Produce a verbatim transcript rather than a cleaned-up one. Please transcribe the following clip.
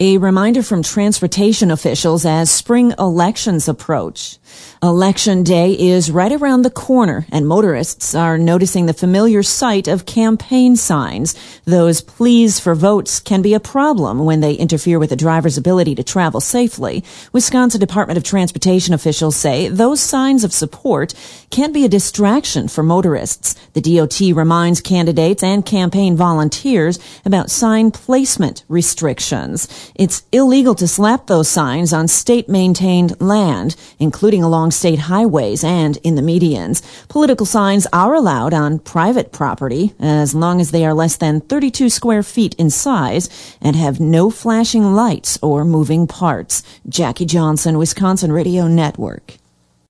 A reminder from transportation officials as spring elections approach. Election day is right around the corner, and motorists are noticing the familiar sight of campaign signs. Those pleas for votes can be a problem when they interfere with a driver's ability to travel safely. Wisconsin Department of Transportation officials say those signs of support can be a distraction for motorists. The D O T reminds candidates and campaign volunteers about sign placement restrictions. It's illegal to slap those signs on state-maintained land, including along state highways and in the medians. Political signs are allowed on private property as long as they are less than thirty-two square feet in size and have no flashing lights or moving parts. Jackie Johnson, Wisconsin Radio Network.